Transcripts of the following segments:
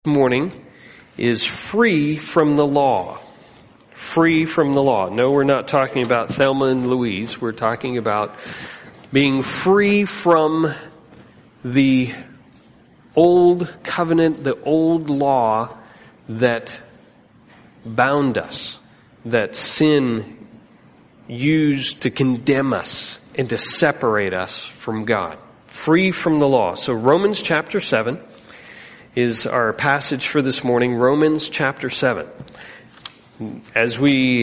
Morning is free from the law. Free from the law. No, we're not talking about Thelma and Louise. We're talking about being free from the old covenant, the old law that bound us, that sin used to condemn us and to separate us from God. Free from the law. So Romans chapter 7 is our passage for this morning, Romans chapter 7. As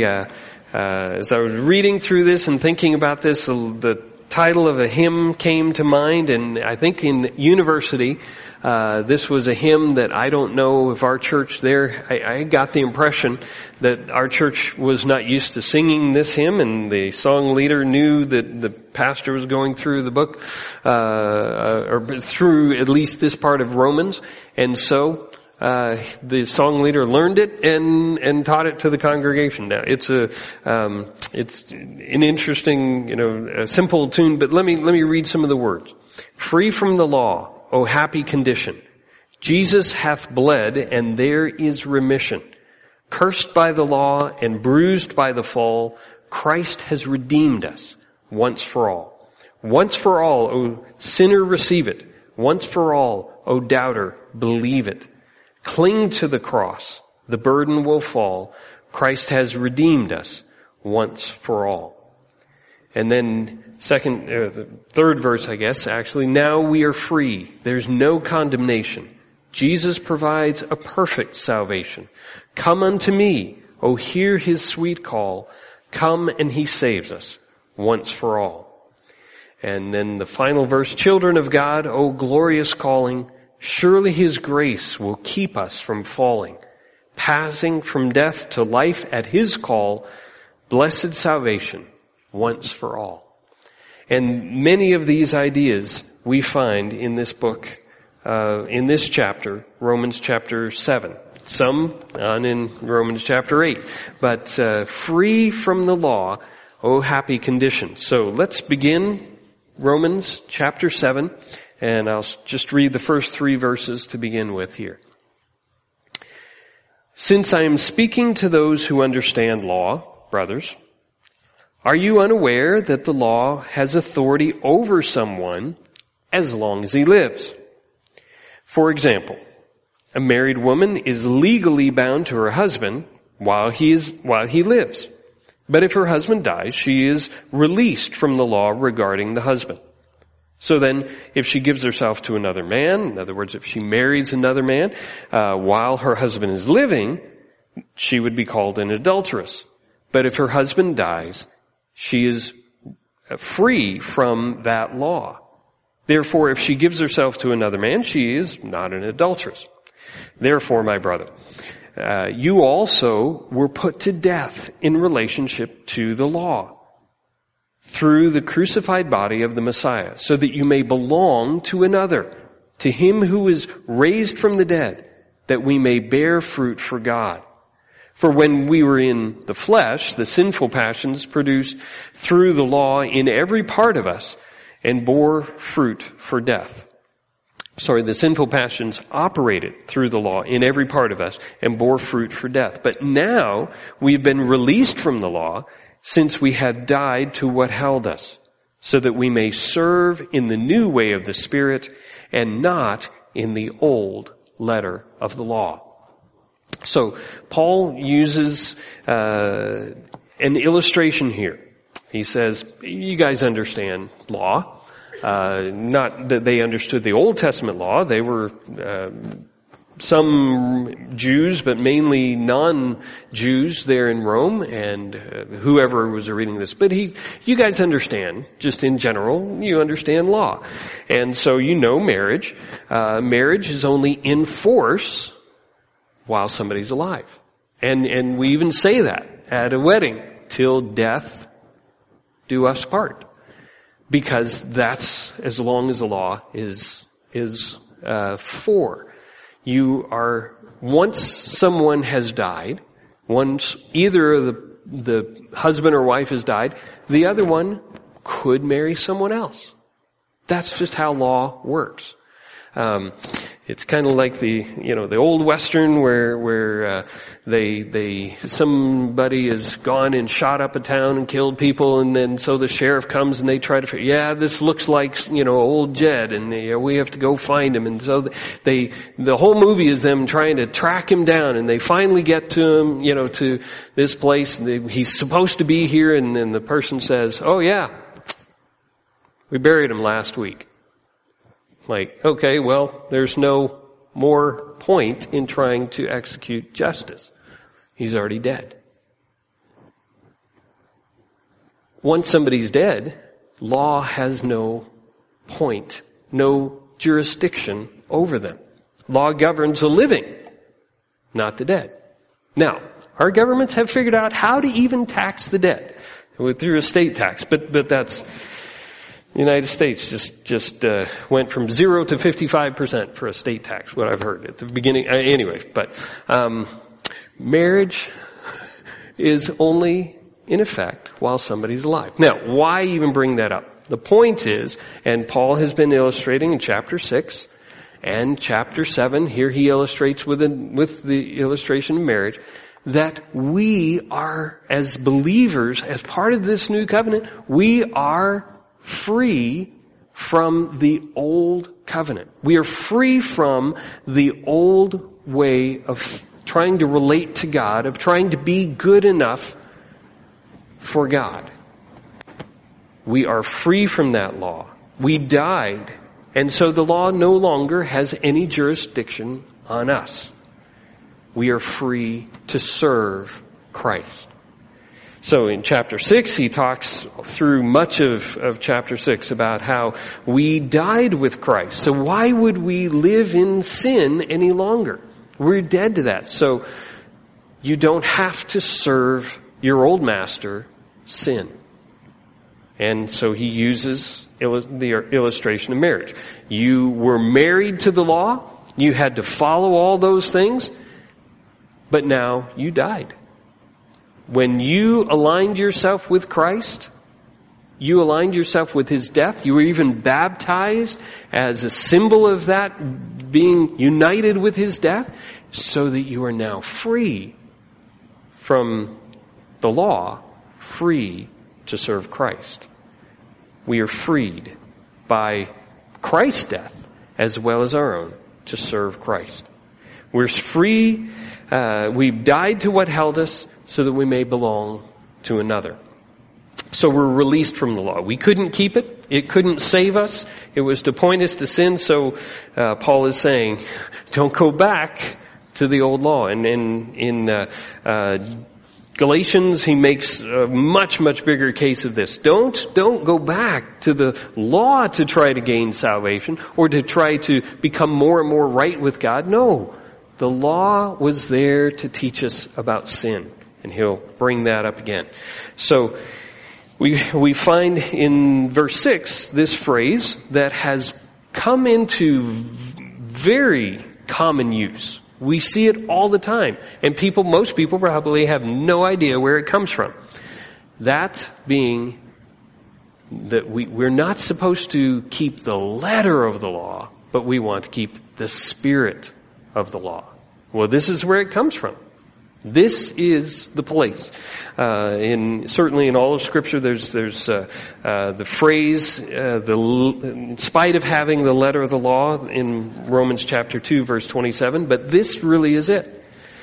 I was reading through this and thinking about this, the title of a hymn came to mind, and I think in university, this was a hymn that I don't know if our church there, I got the impression that our church was not used to singing this hymn, and the song leader knew that the pastor was going through the book, or through at least this part of Romans, and so the song leader learned it and taught it to the congregation. Now it's an interesting, a simple tune, but let me read some of the words. Free from the law, O happy condition. Jesus hath bled, and there is remission. Cursed by the law and bruised by the fall, Christ has redeemed us once for all. Once for all, O sinner, receive it. Once for all, O doubter, believe it. Cling to the cross. The burden will fall. Christ has redeemed us once for all. And then the third verse, I guess, actually, now we are free. There's no condemnation. Jesus provides a perfect salvation. Come unto me, O hear his sweet call. Come and he saves us once for all. And then the final verse, children of God, O glorious calling, surely his grace will keep us from falling. Passing from death to life at his call, blessed salvation once for all. And many of these ideas we find in this book, in this chapter, Romans chapter 7. Some in Romans chapter 8. But free from the law, oh happy condition. So let's begin Romans chapter 7, and I'll just read the first 3 verses to begin with here. Since I am speaking to those who understand law, brothers, are you unaware that the law has authority over someone as long as he lives? For example, a married woman is legally bound to her husband while he lives. But if her husband dies, she is released from the law regarding the husband. So then, if she gives herself to another man, in other words, if she marries another man, while her husband is living, she would be called an adulteress. But if her husband dies, she is free from that law. Therefore, if she gives herself to another man, she is not an adulteress. Therefore, my brother, you also were put to death in relationship to the law through the crucified body of the Messiah, so that you may belong to another, to him who is raised from the dead, that we may bear fruit for God. For when we were in the flesh, the sinful passions produced through the law in every part of us and bore fruit for death. The sinful passions operated through the law in every part of us and bore fruit for death. But now we've been released from the law, since we had died to what held us, so that we may serve in the new way of the Spirit and not in the old letter of the law. So Paul uses an illustration here. He says, you guys understand law. Not that they understood the Old Testament law. They were some Jews, but mainly non-Jews there in Rome, and whoever was reading this. But you guys understand, just in general, you understand law. And so you know marriage. Marriage is only in force while somebody's alive. And we even say that at a wedding, till death do us part. Because that's as long as the law is for. Once someone has died, once either the husband or wife has died, the other one could marry someone else. That's just how law works. It's kind of like the old Western where somebody has gone and shot up a town and killed people, and then so the sheriff comes and they try to figure, this looks like, old Jed, and we have to go find him. And so the whole movie is them trying to track him down, and they finally get to him, to this place, and he's supposed to be here, and then the person says, "Oh yeah, we buried him last week." Like, okay, well, there's no more point in trying to execute justice. He's already dead. Once somebody's dead, law has no point, no jurisdiction over them. Law governs the living, not the dead. Now, our governments have figured out how to even tax the dead through estate tax, but that's... The United States just went from 0 to 55% for estate tax, what I've heard at the beginning. Anyway, but marriage is only in effect while somebody's alive. Now, why even bring that up? The point is, and Paul has been illustrating in chapter 6 and chapter 7, here he illustrates with the illustration of marriage, that we are, as believers, as part of this new covenant, we are free from the old covenant. We are free from the old way of trying to relate to God, of trying to be good enough for God. We are free from that law. We died, and so the law no longer has any jurisdiction on us. We are free to serve Christ. So in chapter 6, he talks through much of chapter 6 about how we died with Christ. So why would we live in sin any longer? We're dead to that. So you don't have to serve your old master, sin. And so he uses the illustration of marriage. You were married to the law. You had to follow all those things. But now you died. When you aligned yourself with Christ, you aligned yourself with His death. You were even baptized as a symbol of that, being united with His death, so that you are now free from the law, free to serve Christ. We are freed by Christ's death as well as our own to serve Christ. We're free. We've died to what held us, so that we may belong to another. So we're released from the law. We couldn't keep it. It couldn't save us. It was to point us to sin. So Paul is saying, don't go back to the old law. And in Galatians, he makes a much, much bigger case of this. Don't go back to the law to try to gain salvation or to try to become more and more right with God. No, the law was there to teach us about sin. And he'll bring that up again. So we find in verse 6 this phrase that has come into very common use. We see it all the time. And most people probably have no idea where it comes from. That being that we're not supposed to keep the letter of the law, but we want to keep the spirit of the law. Well, this is where it comes from. This is the place. Certainly in all of Scripture, there's the phrase, in spite of having the letter of the law in Romans chapter 2, verse 27. But this really is it.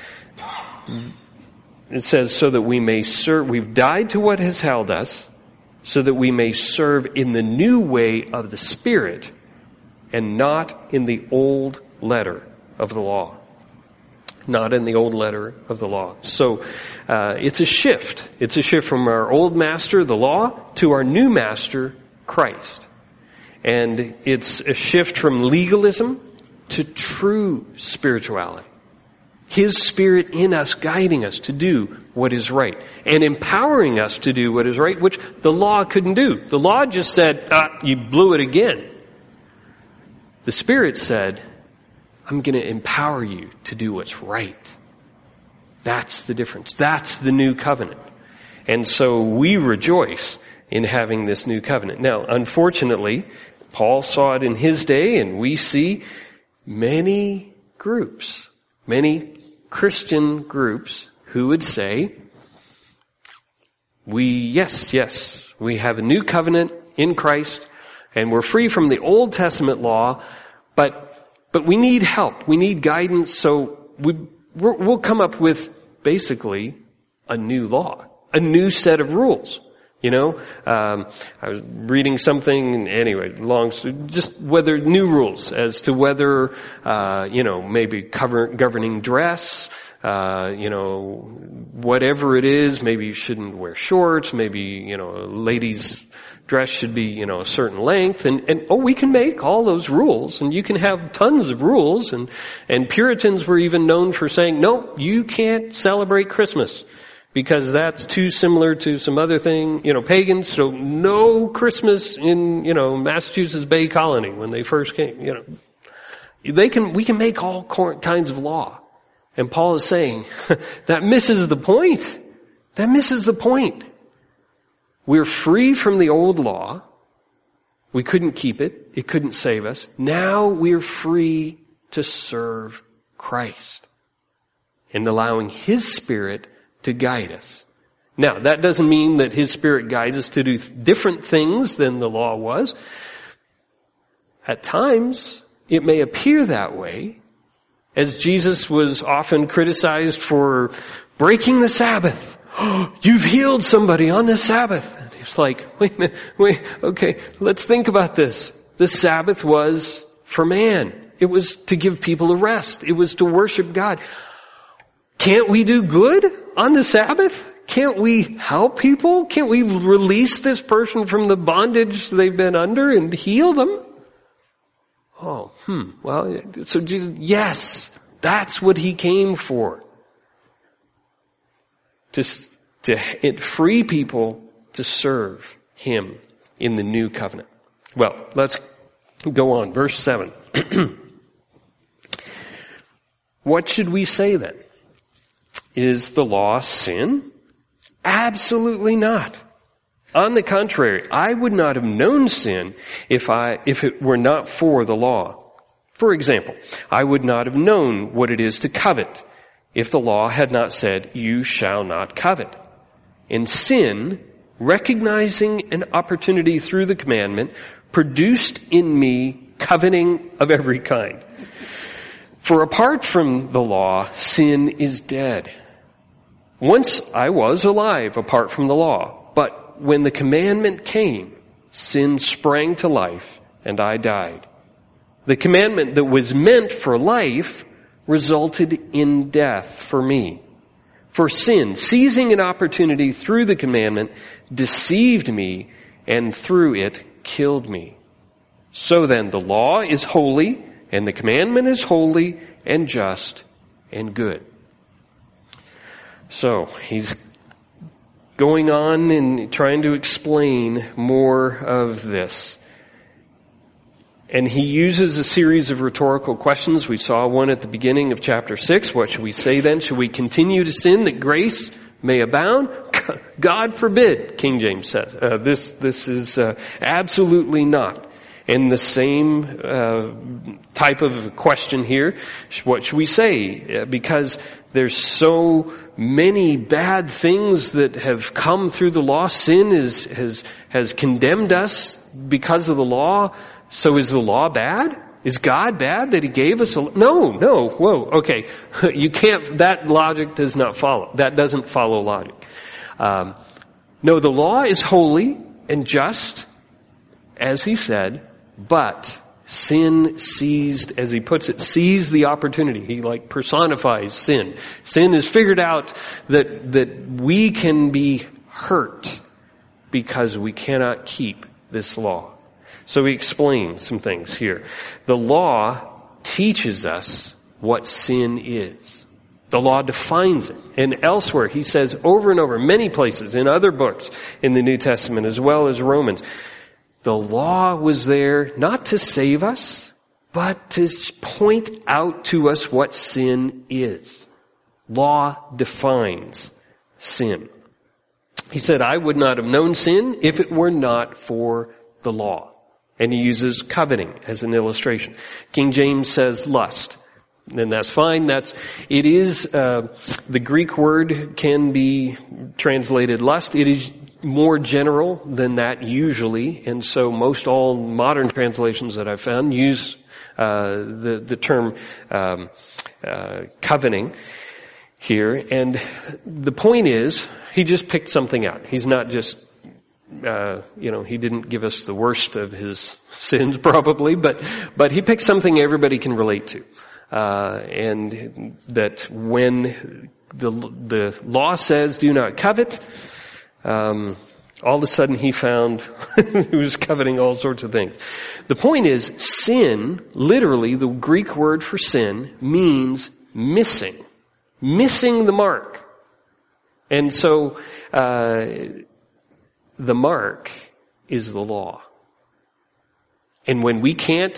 It says, so that we may serve, we've died to what has held us, so that we may serve in the new way of the Spirit, and not in the old letter of the law. Not in the old letter of the law. So it's a shift. It's a shift from our old master, the law, to our new master, Christ. And it's a shift from legalism to true spirituality. His Spirit in us guiding us to do what is right and empowering us to do what is right, which the law couldn't do. The law just said, you blew it again. The Spirit said, I'm going to empower you to do what's right. That's the difference. That's the new covenant. And so we rejoice in having this new covenant. Now, unfortunately, Paul saw it in his day, and we see many groups, many Christian groups who would say, we have a new covenant in Christ, and we're free from the Old Testament law, but we need help. We need guidance, so we'll come up with basically a new law, a new set of rules. I was reading something, anyway, just whether new rules as to whether, maybe governing dress, whatever it is, maybe you shouldn't wear shorts, maybe, a lady's dress should be, a certain length, and we can make all those rules, and you can have tons of rules, and Puritans were even known for saying, no, you can't celebrate Christmas, because that's too similar to some other thing, pagans, so no Christmas in, Massachusetts Bay Colony when they first came, we can make all kinds of law. And Paul is saying, that misses the point. That misses the point. We're free from the old law. We couldn't keep it. It couldn't save us. Now we're free to serve Christ and allowing His Spirit to guide us. Now, that doesn't mean that His Spirit guides us to do different things than the law was. At times, it may appear that way, as Jesus was often criticized for breaking the Sabbath. Oh, you've healed somebody on the Sabbath. And he's like, wait a minute, okay, let's think about this. The Sabbath was for man. It was to give people a rest. It was to worship God. Can't we do good on the Sabbath? Can't we help people? Can't we release this person from the bondage they've been under and heal them? Well, so Jesus, yes, that's what He came for. To free people to serve Him in the new covenant. Well, let's go on. Verse 7. What should we say then? Is the law sin? Absolutely not. On the contrary, I would not have known sin if it were not for the law. For example, I would not have known what it is to covet if the law had not said, you shall not covet. And sin, recognizing an opportunity through the commandment, produced in me coveting of every kind. For apart from the law, sin is dead. Once I was alive apart from the law, but when the commandment came, sin sprang to life and I died. The commandment that was meant for life resulted in death for me. For sin, seizing an opportunity through the commandment, deceived me and through it killed me. So then the law is holy and the commandment is holy and just and good. So he's going on and trying to explain more of this. And he uses a series of rhetorical questions. We saw one at the beginning of chapter 6. What should we say then? Should we continue to sin that grace may abound? God forbid, King James says. This is absolutely not. And the same type of question here. What should we say? Because there's so many bad things that have come through the law. Sin has condemned us because of the law. So is the law bad? Is God bad that He gave us No, whoa, okay. You can't, that logic does not follow. That doesn't follow logic. No, the law is holy and just, as He said, but sin seized, as he puts it, seized the opportunity. He personifies sin. Sin has figured out that we can be hurt because we cannot keep this law. So he explains some things here. The law teaches us what sin is. The law defines it. And elsewhere, he says over and over, many places, in other books in the New Testament as well as Romans, the law was there not to save us, but to point out to us what sin is. Law defines sin. He said, I would not have known sin if it were not for the law. And he uses coveting as an illustration. King James says lust. And that's fine. The Greek word can be translated lust. It is more general than that usually. And so most all modern translations that I've found use the term coveting here. And the point is, he just picked something out. He's not just he didn't give us the worst of his sins probably, but he picked something everybody can relate to. And that when the law says do not covet, all of a sudden he found he was coveting all sorts of things. The point is, sin, literally the Greek word for sin, means missing the mark. And so, the mark is the law. And when we can't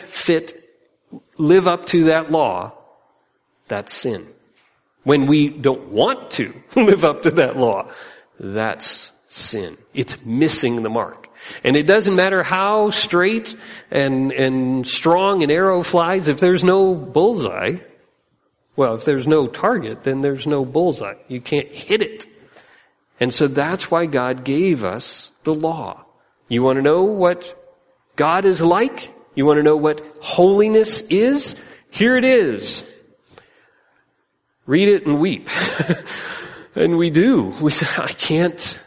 live up to that law, that's sin. When we don't want to live up to that law, that's sin. It's missing the mark. And it doesn't matter how straight and strong an arrow flies, if there's no bullseye, well, if there's no target, then there's no bullseye. You can't hit it. And so that's why God gave us the law. You want to know what God is like? You want to know what holiness is? Here it is. Read it and weep. And we do. We say, I can't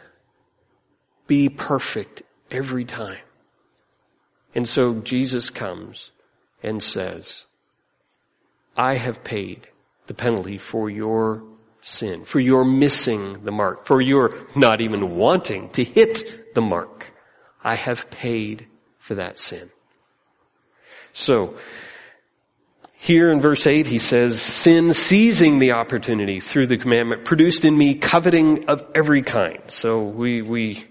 be perfect every time. And so Jesus comes and says, I have paid the penalty for your sin, for your missing the mark, for your not even wanting to hit the mark. I have paid for that sin. So, here in verse 8 he says, sin seizing the opportunity through the commandment produced in me coveting of every kind. So we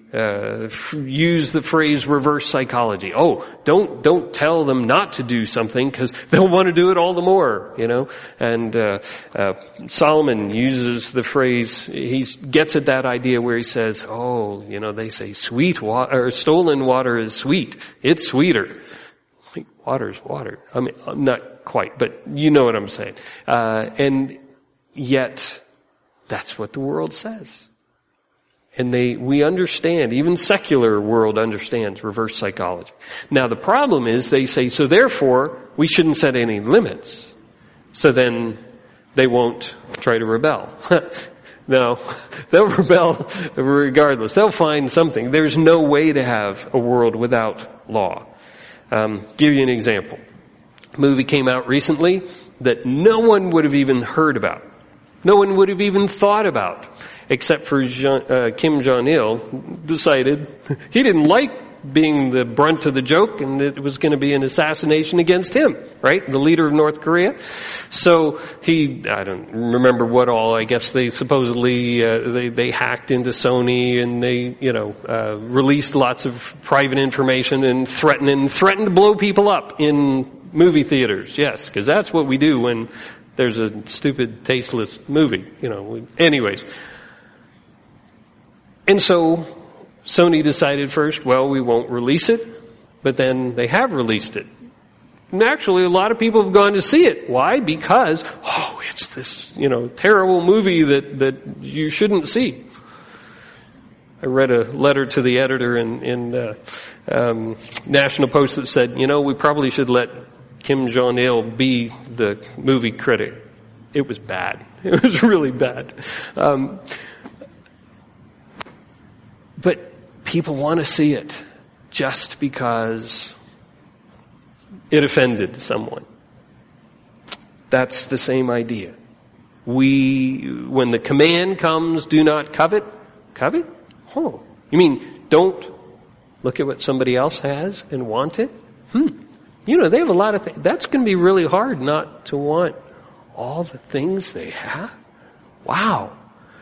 use the phrase reverse psychology. Oh, don't tell them not to do something because they'll want to do it all the more, And Solomon uses the phrase, he gets at that idea where he says, they say sweet water, or stolen water is sweet. It's sweeter. Water's water. I mean, not quite, but you know what I'm saying. And yet, that's what the world says. And we understand, even secular world understands reverse psychology. Now the problem is they say, so therefore, we shouldn't set any limits. So then, they won't try to rebel. No, they'll rebel regardless. They'll find something. There's no way to have a world without law. Give you an example. A movie came out recently that no one would have even heard about. No one would have even thought about, except for Kim Jong-il decided he didn't like being the brunt of the joke and it was going to be an assassination against him, right? The leader of North Korea. So I don't remember what all, I guess they supposedly, they hacked into Sony and they, released lots of private information and threatened to blow people up in movie theaters. Yes, because that's what we do when there's a stupid, tasteless movie, anyways. And so, Sony decided first, well, we won't release it, but then they have released it. And actually, a lot of people have gone to see it. Why? Because, it's this, terrible movie that you shouldn't see. I read a letter to the editor in National Post that said, we probably should let Kim Jong-il be the movie critic. It was bad. It was really bad. But people want to see it just because it offended someone. That's the same idea. When the command comes, do not covet. Covet? You mean don't look at what somebody else has and want it? They have a lot of things. That's going to be really hard not to want all the things they have. Wow.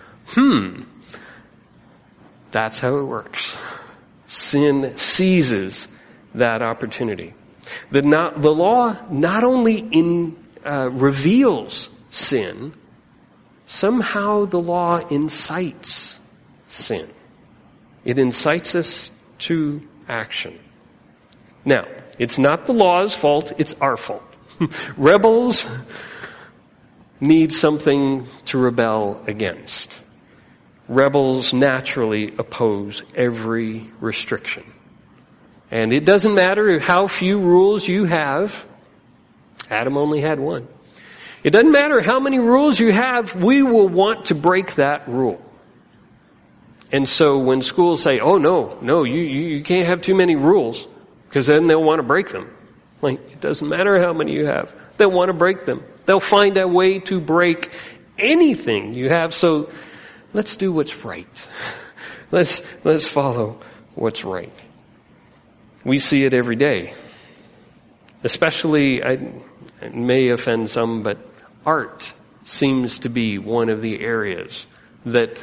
That's how it works. Sin seizes that opportunity. The law not only reveals sin, somehow the law incites sin. It incites us to action. Now, It's not the law's fault, it's our fault. Rebels need something to rebel against. Rebels naturally oppose every restriction. And it doesn't matter how few rules you have. Adam only had one. It doesn't matter how many rules you have, we will want to break that rule. And so when schools say, oh no, you can't have too many rules, because then they'll want to break them. Like, it doesn't matter how many you have. They'll want to break them. They'll find a way to break anything you have. So let's do what's right. Let's follow what's right. We see it every day. Especially, it may offend some, but art seems to be one of the areas that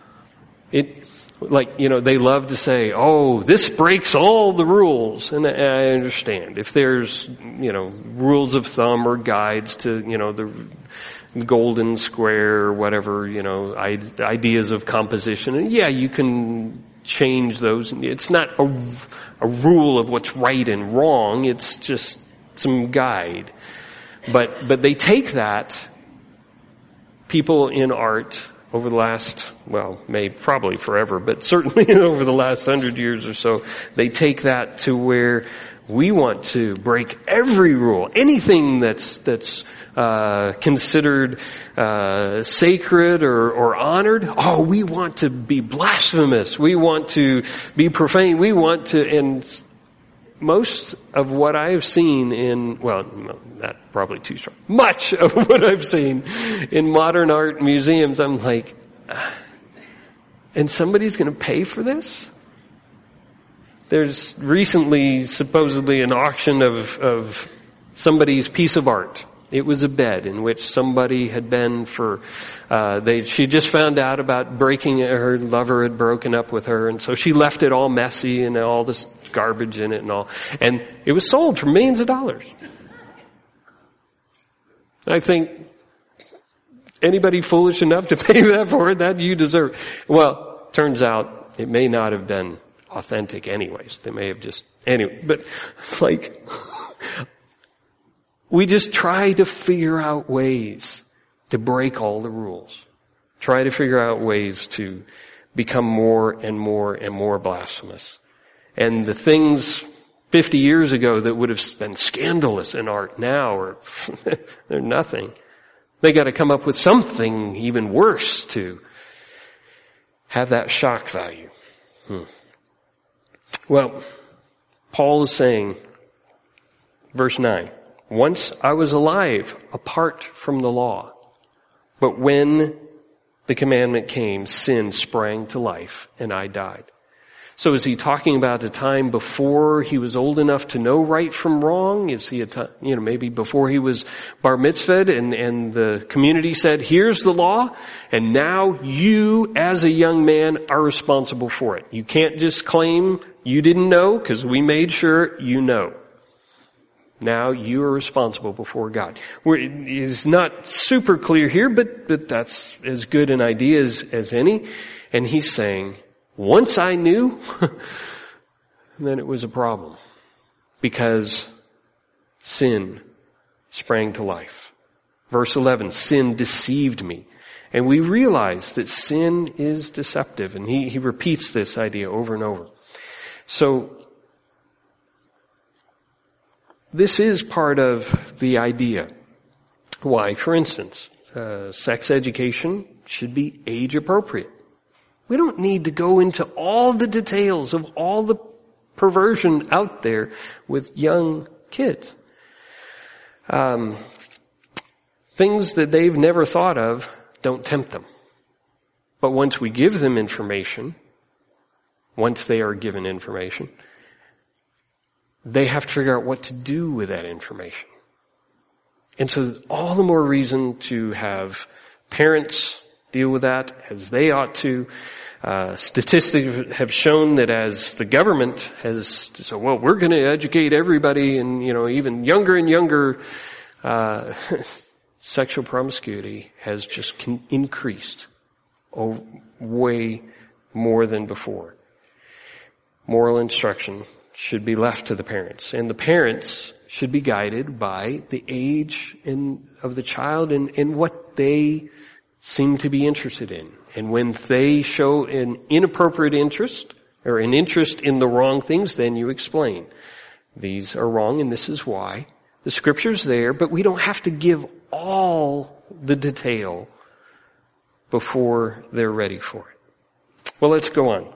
they love to say, oh, this breaks all the rules. And I understand. If there's, rules of thumb or guides to, the golden square or whatever, ideas of composition, and yeah, you can change those. It's not a rule of what's right and wrong. It's just some guide. But they take that, people in art over the last, probably forever, but certainly over the last 100 years or so, they take that to where we want to break every rule. Anything that's considered sacred or honored, we want to be blasphemous. We want to be profane. We want to, and most of what I have seen not probably too strong. Much of what I've seen in modern art museums, I'm like, and somebody's going to pay for this? There's recently supposedly an auction of somebody's piece of art. It was a bed in which somebody had been she just found out about her lover had broken up with her, and so she left it all messy and all this garbage in it and all. And it was sold for millions of dollars. I think anybody foolish enough to pay that for it, that you deserve. Well, turns out it may not have been authentic anyways. They may have but we just try to figure out ways to break all the rules. Try to figure out ways to become more and more and more blasphemous. And the things 50 years ago that would have been scandalous in art now they're nothing. They got to come up with something even worse to have that shock value. Well, Paul is saying, verse 9, once I was alive apart from the law, but when the commandment came, sin sprang to life and I died. So is he talking about a time before he was old enough to know right from wrong? Is he maybe before he was bar mitzvahed and the community said, here's the law, and now you as a young man are responsible for it. You can't just claim you didn't know because we made sure you know. Now you are responsible before God. It's not super clear here, but that's as good an idea as any. And he's saying, once I knew, then it was a problem. Because sin sprang to life. Verse 11, sin deceived me. And we realize that sin is deceptive. And he repeats this idea over and over. So, this is part of the idea. Why? For instance, sex education should be age appropriate. We don't need to go into all the details of all the perversion out there with young kids. Things that they've never thought of, don't tempt them. But once we give them information, once they are given information, they have to figure out what to do with that information. And so all the more reason to have parents deal with that as they ought to. Statistics have shown that as the government has, we're going to educate everybody, and even younger and younger, sexual promiscuity has just increased way more than before. Moral instruction should be left to the parents. And the parents should be guided by the age of the child and what they seem to be interested in. And when they show an inappropriate interest or an interest in the wrong things, then you explain. These are wrong and this is why. The scripture's there, but we don't have to give all the detail before they're ready for it. Well, let's go on.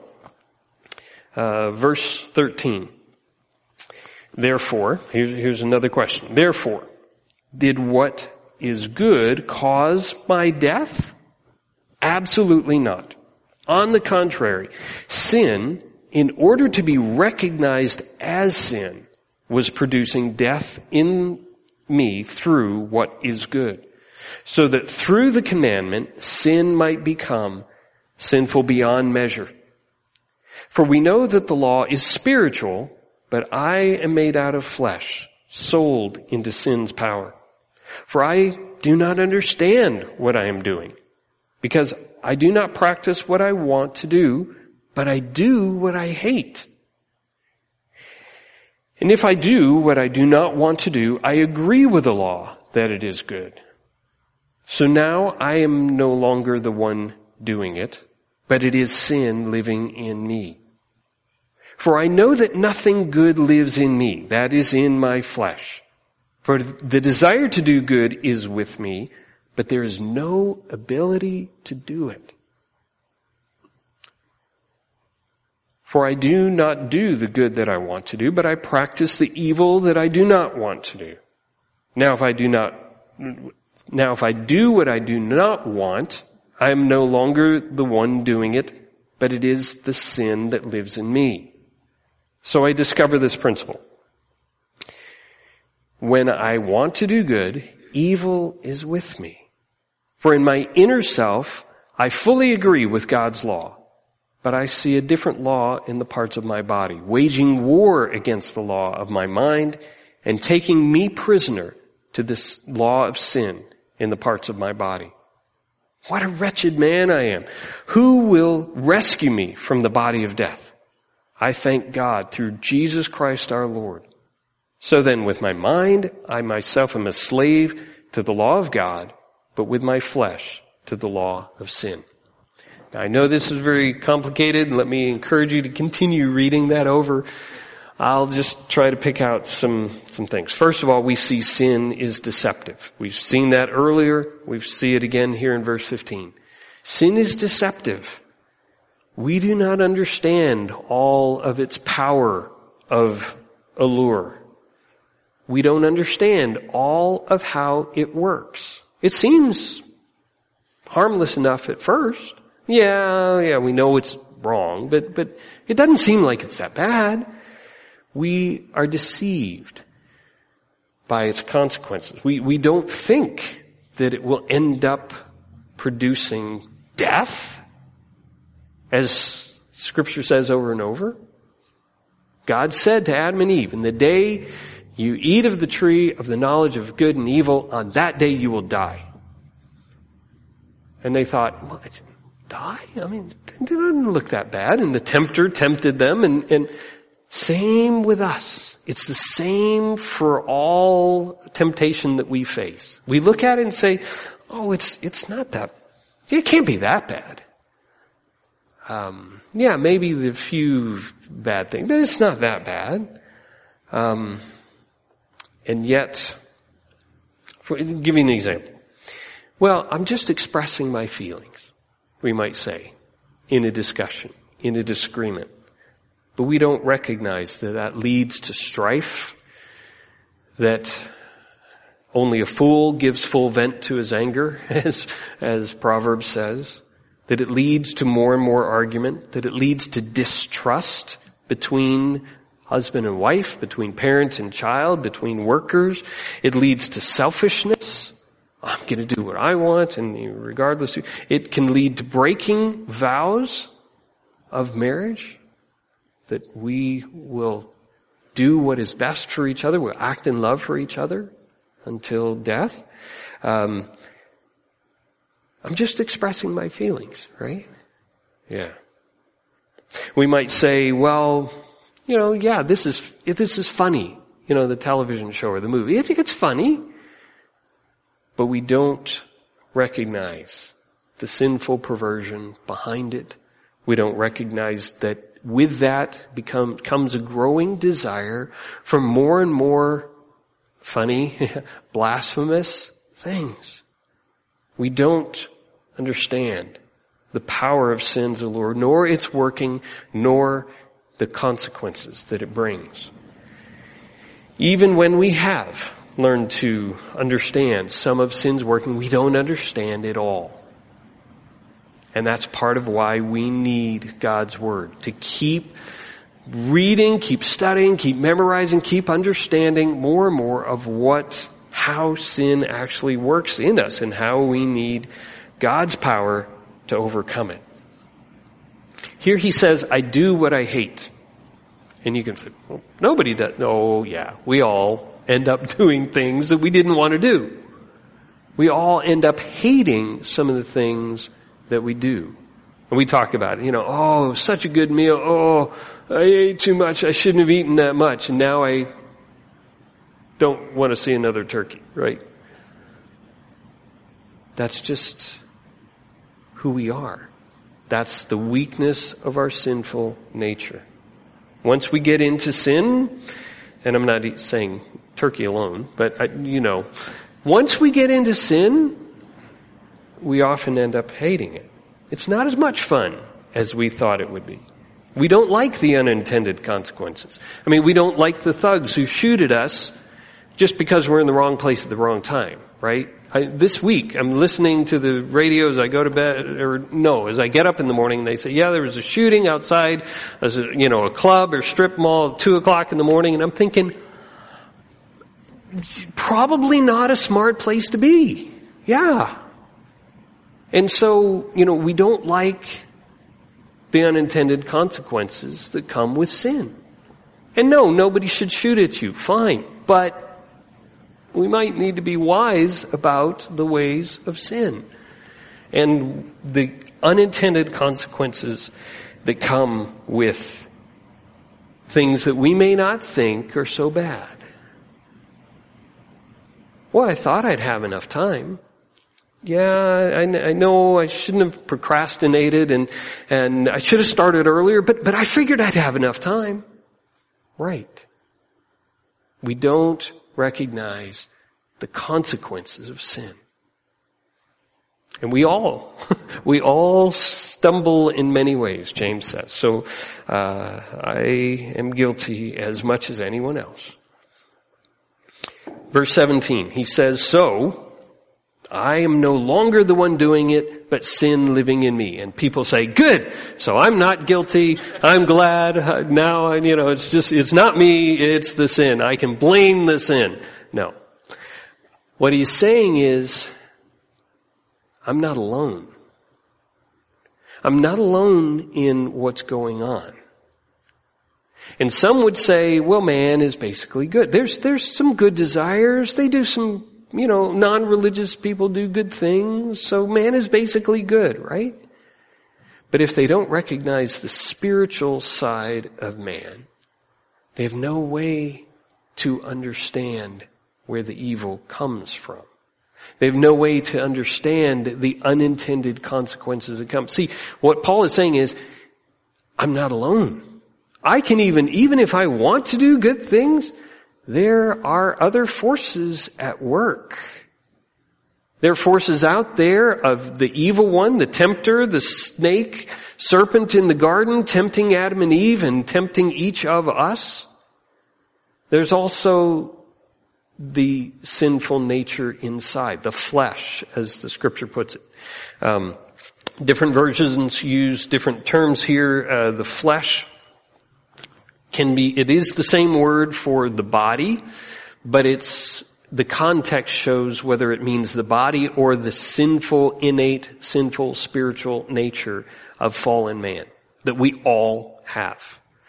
Verse 13. Therefore, here's another question. Therefore, did what is good cause my death? Absolutely not. On the contrary, sin, in order to be recognized as sin, was producing death in me through what is good, so that through the commandment, sin might become sinful beyond measure. For we know that the law is spiritual, but I am made out of flesh, sold into sin's power. For I do not understand what I am doing, because I do not practice what I want to do, but I do what I hate. And if I do what I do not want to do, I agree with the law that it is good. So now I am no longer the one doing it, but it is sin living in me. For I know that nothing good lives in me, that is in my flesh. For the desire to do good is with me, but there is no ability to do it. For I do not do the good that I want to do, but I practice the evil that I do not want to do. Now if I do what I do not want, I am no longer the one doing it, but it is the sin that lives in me. So I discover this principle. When I want to do good, evil is with me. For in my inner self, I fully agree with God's law. But I see a different law in the parts of my body, waging war against the law of my mind and taking me prisoner to this law of sin in the parts of my body. What a wretched man I am. Who will rescue me from the body of death? I thank God through Jesus Christ our Lord. So then with my mind, I myself am a slave to the law of God, but with my flesh to the law of sin. Now, I know this is very complicated, and let me encourage you to continue reading that over. I'll just try to pick out some things. First of all, we see sin is deceptive. We've seen that earlier. We see it again here in verse 15. Sin is deceptive. We do not understand all of its power of allure. We don't understand all of how it works. It seems harmless enough at first. Yeah, we know it's wrong, but it doesn't seem like it's that bad. We are deceived by its consequences. We don't think that it will end up producing death, as Scripture says over and over. God said to Adam and Eve, in the day you eat of the tree of the knowledge of good and evil, on that day you will die. And they thought, what? Die? I mean, it doesn't look that bad. And the tempter tempted them, and same with us. It's the same for all temptation that we face. We look at it and say, oh, it's not that, it can't be that bad. Maybe the few bad things, but it's not that bad. And yet, give you an example. Well, I'm just expressing my feelings, we might say, in a discussion, in a disagreement. But we don't recognize that leads to strife, that only a fool gives full vent to his anger, as Proverbs says, that it leads to more and more argument, that it leads to distrust between husband and wife, between parent and child, between workers. It leads to selfishness. I'm going to do what I want, and regardless, it can lead to breaking vows of marriage, that we will do what is best for each other, we'll act in love for each other until death. I'm just expressing my feelings, right? Yeah. We might say, well, Yeah, this is funny. The television show or the movie. I think it's funny. But we don't recognize the sinful perversion behind it. We don't recognize that with that comes a growing desire for more and more funny, blasphemous things. We don't understand the power of sin's allure, nor its working, nor the consequences that it brings. Even when we have learned to understand some of sin's working, we don't understand it all. And that's part of why we need God's Word, to keep reading, keep studying, keep memorizing, keep understanding more and more of how sin actually works in us and how we need God's power to overcome it. Here he says, I do what I hate. And you can say, well, nobody does. Oh, yeah, we all end up doing things that we didn't want to do. We all end up hating some of the things that we do. And we talk about it, oh, such a good meal. Oh, I ate too much. I shouldn't have eaten that much. And now I don't want to see another turkey, right? That's just who we are. That's the weakness of our sinful nature. Once we get into sin, and I'm not saying turkey alone, but once we get into sin, we often end up hating it. It's not as much fun as we thought it would be. We don't like the unintended consequences. We don't like the thugs who shoot at us just because we're in the wrong place at the wrong time, right? This week, I'm listening to the radio as I go to bed, as I get up in the morning, they say, yeah, there was a shooting outside, a club or strip mall at 2:00 in the morning, and I'm thinking, probably not a smart place to be. Yeah. And so, we don't like the unintended consequences that come with sin. And no, nobody should shoot at you. Fine. But we might need to be wise about the ways of sin and the unintended consequences that come with things that we may not think are so bad. Well, I thought I'd have enough time. Yeah, I know I shouldn't have procrastinated and I should have started earlier, but I figured I'd have enough time. Right. We don't recognize the consequences of sin. And we all stumble in many ways, James says. So, I am guilty as much as anyone else. Verse 17, he says, so, I am no longer the one doing it, but sin living in me. And people say, good, so I'm not guilty, I'm glad, now, it's not me, it's the sin. I can blame the sin. No. What he's saying is, I'm not alone. I'm not alone in what's going on. And some would say, well, man is basically good. There's some good desires. They do some, non-religious people do good things. So man is basically good, right? But if they don't recognize the spiritual side of man, they have no way to understand where the evil comes from. They have no way to understand the unintended consequences that come. See, what Paul is saying is, I'm not alone. I can even if I want to do good things, there are other forces at work. There are forces out there of the evil one, the tempter, the snake, serpent in the garden, tempting Adam and Eve and tempting each of us. There's also the sinful nature inside, the flesh, as the scripture puts it. Different versions use different terms here. The flesh it is the same word for the body, but the context shows whether it means the body or the innate, sinful, spiritual nature of fallen man that we all have.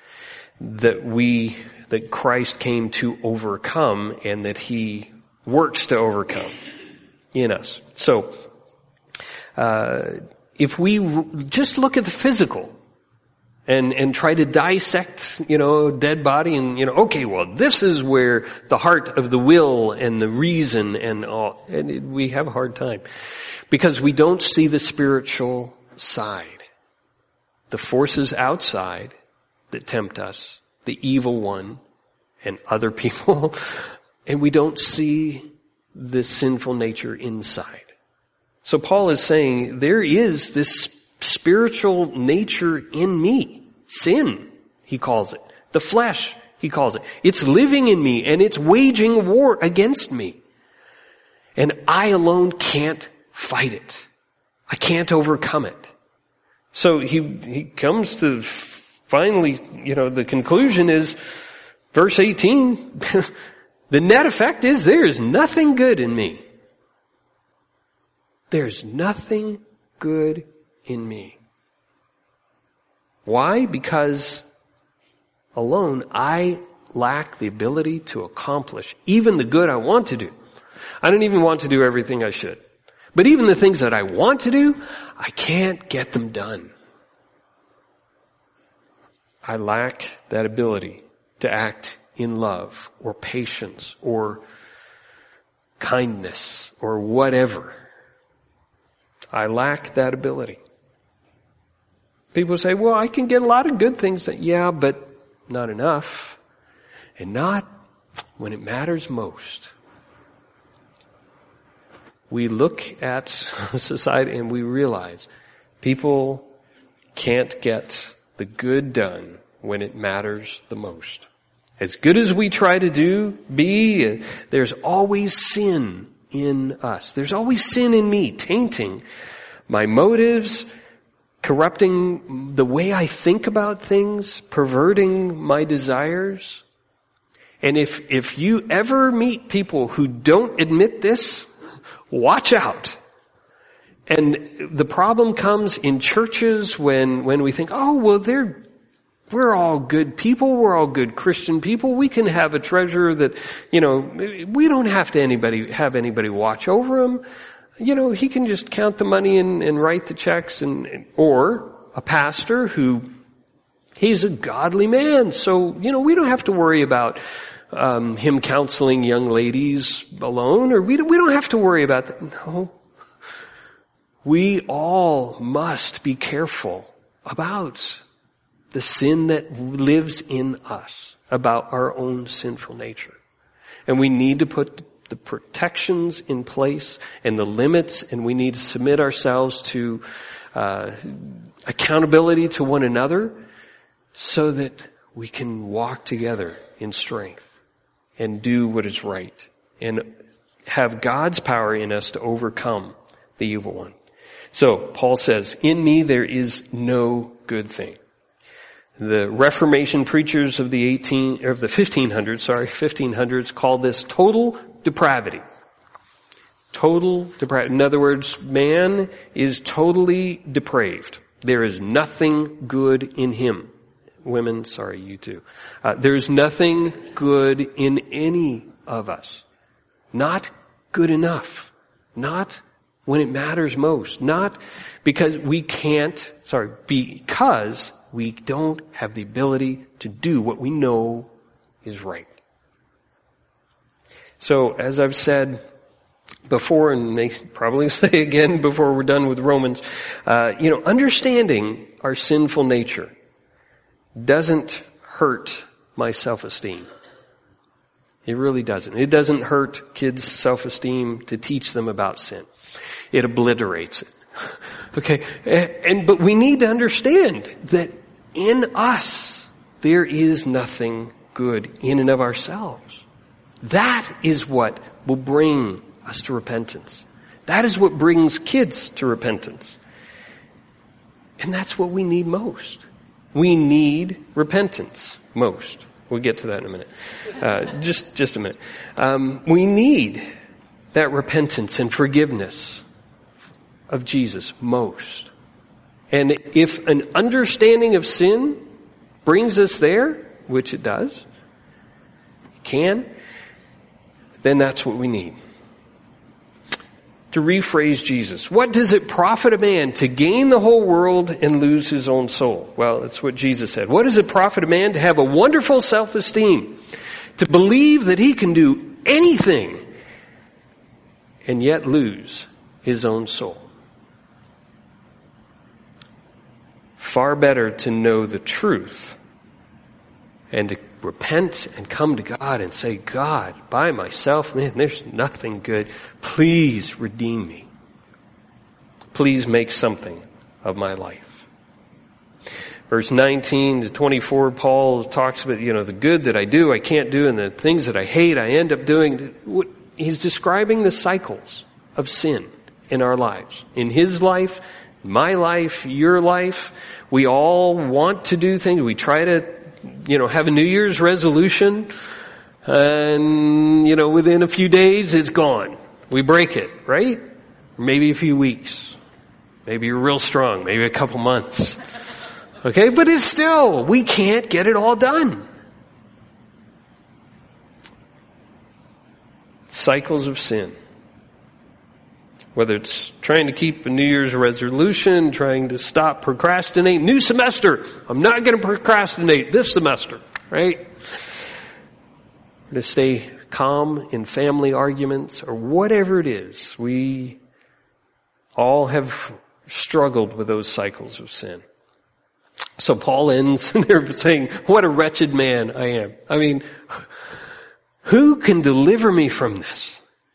That Christ came to overcome and that He works to overcome in us. So, if we just look at the physical and try to dissect, a dead body and, okay, well, this is where the heart of the will and the reason and all, and we have a hard time because we don't see the spiritual side. The forces outside that tempt us, the evil one and other people, and we don't see the sinful nature inside. So Paul is saying there is this spiritual nature in me. Sin, he calls it. The flesh, he calls it. It's living in me and it's waging war against me. And I alone can't fight it. I can't overcome it. So he comes to finally, the conclusion is verse 18. The net effect is there is nothing good in me. There's nothing good in me. Why? Because alone I lack the ability to accomplish even the good I want to do. I don't even want to do everything I should. But even the things that I want to do, I can't get them done. I lack that ability to act in love or patience or kindness or whatever. I lack that ability. People say, well, I can get a lot of good things. Yeah, but not enough. And not when it matters most. We look at society and we realize people can't get the good done when it matters the most. As good as we try to be, there's always sin in us. There's always sin in me, tainting my motives, corrupting the way I think about things, perverting my desires. And if you ever meet people who don't admit this, watch out. And the problem comes in churches when we think, oh, well, we're all good people. We're all good Christian people. We can have a treasurer that, we don't have to have anybody watch over him. He can just count the money and write the checks or a pastor who, he's a godly man. So, we don't have to worry about, him counseling young ladies alone, or we don't have to worry about that. No. We all must be careful about the sin that lives in us, about our own sinful nature. And we need to put the protections in place and the limits, and we need to submit ourselves to accountability to one another so that we can walk together in strength and do what is right and have God's power in us to overcome the evil one. So Paul says, in me there is no good thing. The Reformation preachers of the 1500s called this total depravity. Total depravity. In other words, man is totally depraved. There is nothing good in him. Women, sorry, you too. There's nothing good in any of us. Not good enough. Not when it matters most. Not because because we don't have the ability to do what we know is right. So, as I've said before, and may probably say again before we're done with Romans, understanding our sinful nature doesn't hurt my self-esteem. It really doesn't. It doesn't hurt kids' self-esteem to teach them about sin. It obliterates it. Okay? But we need to understand that in us, there is nothing good in and of ourselves. That is what will bring us to repentance. That is what brings kids to repentance. And that's what we need most. We need repentance most. We'll get to that in a minute. Just a minute. We need that repentance and forgiveness of Jesus most. And if an understanding of sin brings us there, which it does, then that's what we need. To rephrase Jesus, what does it profit a man to gain the whole world and lose his own soul? Well, that's what Jesus said. What does it profit a man to have a wonderful self-esteem, to believe that he can do anything and yet lose his own soul? Far better to know the truth and to repent and come to God and say, God, by myself, man, there's nothing good. Please redeem me. Please make something of my life. Verse 19 to 24, Paul talks about, the good that I do, I can't do, and the things that I hate, I end up doing. He's describing the cycles of sin in our lives. In his life, my life, your life, we all want to do things. We try to have a New Year's resolution, and, within a few days, it's gone. We break it, right? Maybe a few weeks. Maybe you're real strong. Maybe a couple months. Okay? But it's still, we can't get it all done. Cycles of sin. Whether it's trying to keep a New Year's resolution, trying to stop procrastinating. New semester. I'm not going to procrastinate this semester. Right? To stay calm in family arguments or whatever it is. We all have struggled with those cycles of sin. So Paul ends there saying, what a wretched man I am. I mean, who can deliver me from this?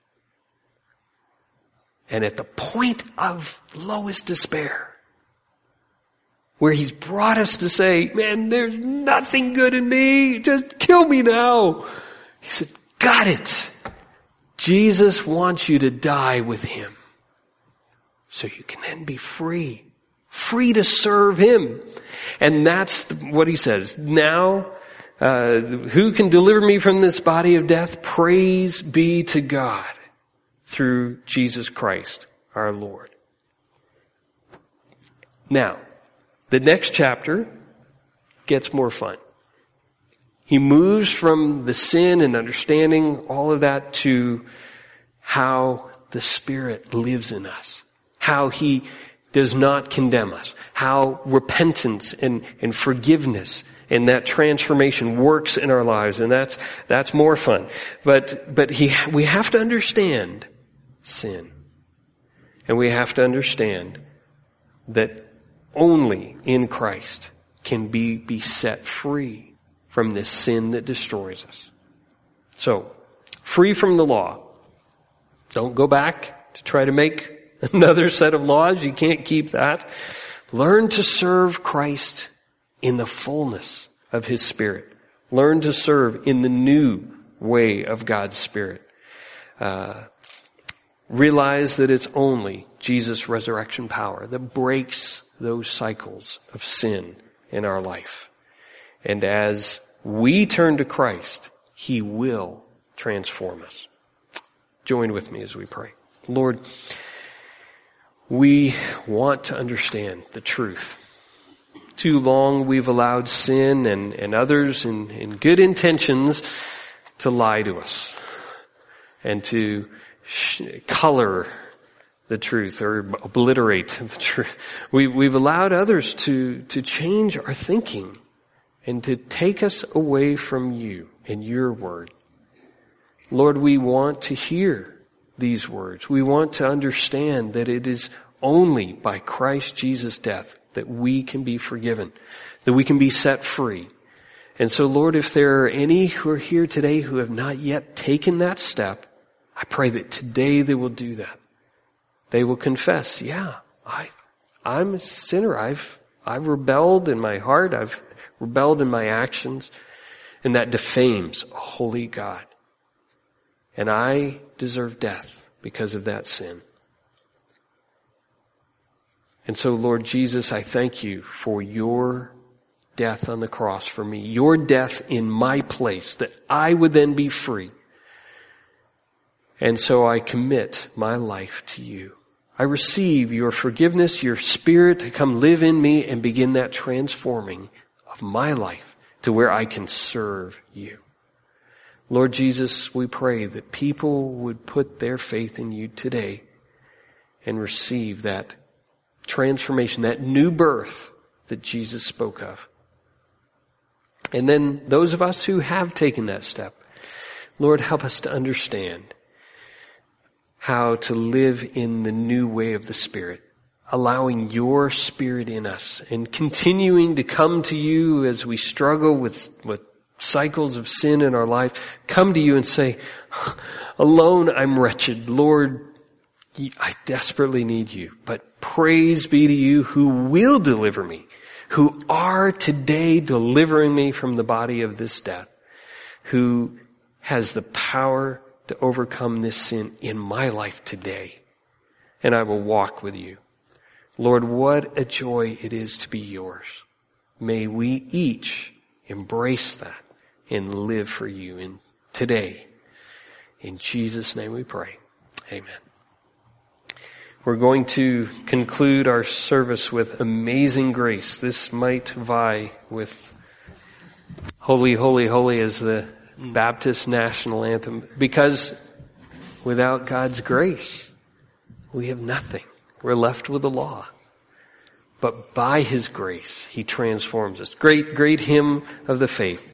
And at the point of lowest despair, where he's brought us to say, man, there's nothing good in me. Just kill me now. He said, got it. Jesus wants you to die with him. So you can then be free. Free to serve him. And that's what he says. Now, who can deliver me from this body of death? Praise be to God. Through Jesus Christ, our Lord. Now, the next chapter gets more fun. He moves from the sin and understanding all of that to how the Spirit lives in us. How he does not condemn us. How repentance and forgiveness and that transformation works in our lives. And that's more fun. But we have to understand sin. And we have to understand that only in Christ can be set free from this sin that destroys us. So, free from the law. Don't go back to try to make another set of laws. You can't keep that. Learn to serve Christ in the fullness of his Spirit. Learn to serve in the new way of God's Spirit. Realize that it's only Jesus' resurrection power that breaks those cycles of sin in our life. And as we turn to Christ, he will transform us. Join with me as we pray. Lord, we want to understand the truth. Too long we've allowed sin and others in good intentions to lie to us and to color the truth or obliterate the truth. We've allowed others to change our thinking and to take us away from you and your word. Lord, we want to hear these words. We want to understand that it is only by Christ Jesus' death that we can be forgiven, that we can be set free. And so, Lord, if there are any who are here today who have not yet taken that step, I pray that today they will do that. They will confess, yeah, I'm a sinner. I've rebelled in my heart. I've rebelled in my actions. And that defames a holy God. And I deserve death because of that sin. And so, Lord Jesus, I thank you for your death on the cross for me. Your death in my place, that I would then be free. And so I commit my life to you. I receive your forgiveness, your Spirit to come live in me and begin that transforming of my life to where I can serve you. Lord Jesus, we pray that people would put their faith in you today and receive that transformation, that new birth that Jesus spoke of. And then those of us who have taken that step, Lord, help us to understand how to live in the new way of the Spirit, allowing your Spirit in us and continuing to come to you as we struggle with cycles of sin in our life. Come to you and say, alone I'm wretched. Lord, I desperately need you. But praise be to you who will deliver me, who are today delivering me from the body of this death, who has the power to overcome this sin in my life today. And I will walk with you. Lord, what a joy it is to be yours. May we each embrace that and live for you today. In Jesus' name we pray. Amen. We're going to conclude our service with Amazing Grace. This might vie with Holy, Holy, Holy as the Baptist national anthem, because without God's grace, we have nothing. We're left with the law. But by His grace, He transforms us. Great hymn of the faith.